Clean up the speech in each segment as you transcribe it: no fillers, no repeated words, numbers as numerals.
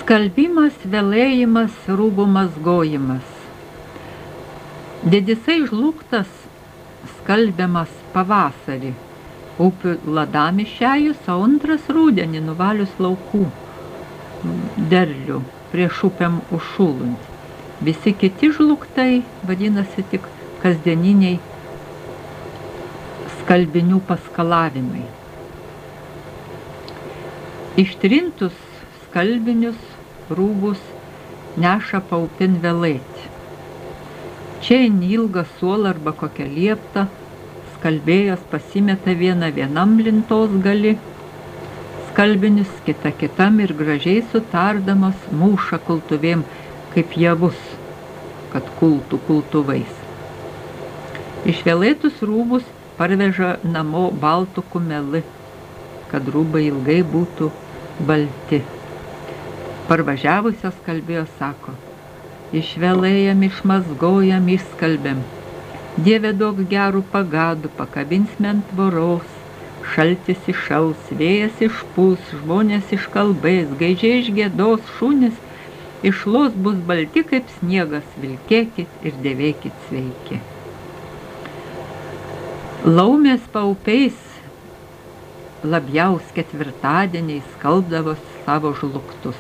Skalbimas, velėjimas, rūbų mazgojimas. Didisai žlugtas skalbiamas pavasarį, upių ladamišėjus, o antras rūdienį nuvalius laukų derlių prieš upėm užšūlant. Visi kiti žlugtai vadinasi tik kasdieniniai skalbinių paskalavimai. Ištrintus skalbinius rūbus neša paupin velėti. Čia į ilgą suolą arba kokią lieptą skalbėjas pasimeta vienam lintos gali skalbinius, kita kitam ir gražiai sutardamos mūša kultuvėm kaip javus, kad kultų kultuvais. Išvelėtus rūbus parveža namo baltu kumeli, kad rūbai ilgai būtų balti. Parvažiavusios kalbėjo sako: išvelėjam, išmazgojam, išskalbėm. Dieve duok gerų pagadų, kabinsime ant tvoros. Šaltis iššals, vėjas išpūs, žmonės iškalbės, gaidžiai išgiedos, šunys išlos bus balti kaip sniegas, vilkėkit ir dėvėkit sveiki. Laumės paupiais labjaus ketvirtadieniais skalbdavo savo žlugtus.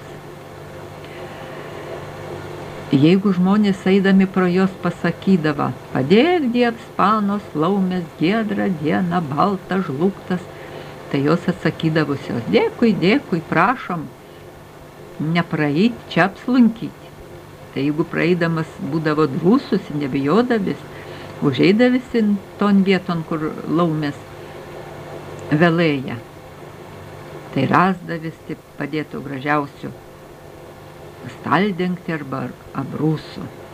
Jeigu žmonės eidami pro jos pasakydavo: padėk Dievs panos laumės giedrą dieną, baltas žlugtas, tai jos atsakydavusios: dėkui, dėkui, prašom, nepraeit, čia apslankyti. Tai jeigu praeidamas būdavo drūsus, nebijodavis, užeidavis ton vieton, kur laumės velėja, tai rasdavis taip padėtų gražiausių staldengti arba abrūsų.